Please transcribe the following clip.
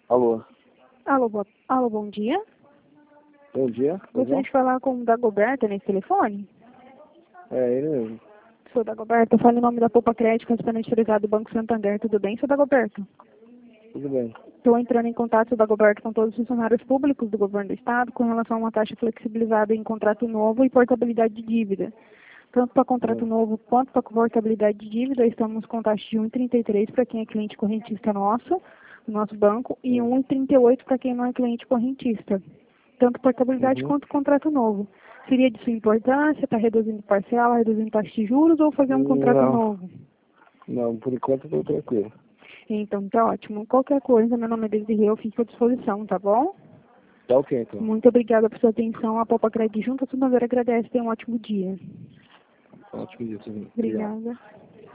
Alô, Alô, bom dia. bom dia, tudo Gostaria bom? de falar com o Dagoberto nesse telefone. É ele mesmo, Sou Dagoberto, eu falo em nome da Poupa Crédito, correspondente autorizado do Banco Santander. Tudo bem, sou Dagoberto? tudo bem. Estou entrando em contato, sou Dagoberto, com todos os funcionários públicos do governo do Estado com relação a uma taxa flexibilizada em contrato novo e portabilidade de dívida. Tanto para contrato Hum, novo quanto para portabilidade de dívida, estamos com taxa de 1,33 para quem é cliente correntista nosso, do nosso banco, e hum, 1,38 para quem não é cliente correntista. Tanto portabilidade uhum. quanto contrato novo. Seria de sua importância, está reduzindo parcela, reduzindo taxa de juros ou fazer um contrato Não, novo? não, por enquanto eu tô tranquilo. Então, tá ótimo. Qualquer coisa, meu nome é Desirê, eu fico à disposição, tá bom? Tá ok, então. Muito obrigada por sua atenção. A Poupa Crédito junto, a Santander agradece. Tenha um ótimo dia. Ótimo dia, tudo bem. Obrigado. Obrigada.